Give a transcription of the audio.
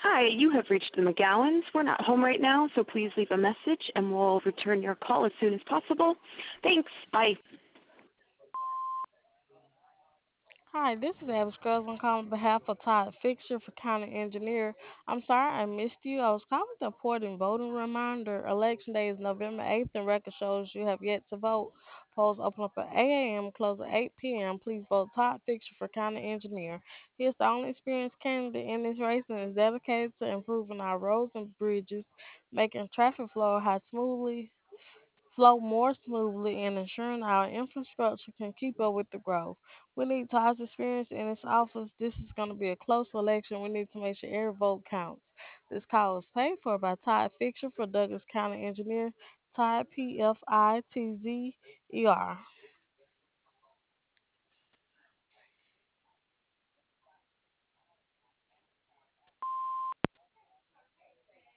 Hi, you have reached the McGowans. We're not home right now, so please leave a message and we'll return your call as soon as possible. Thanks. Bye. Hi, this is Avis Scruggs. I'm calling on behalf of Todd Fixer for County Engineer. I'm sorry I missed you. I was calling with an important voting reminder. Election day is November 8th, and record shows you have yet to vote. Polls open up at 8 a.m., close at 8 p.m. Please vote Todd Fixer for County Engineer. He is the only experienced candidate in this race and is dedicated to improving our roads and bridges, making traffic flow more smoothly and ensuring our infrastructure can keep up with the growth. We need Todd's experience in his office. This is going to be a close election. We need to make sure every vote counts. This call is paid for by Todd Fixer for Douglas County Engineer, Todd P F I T Z E R.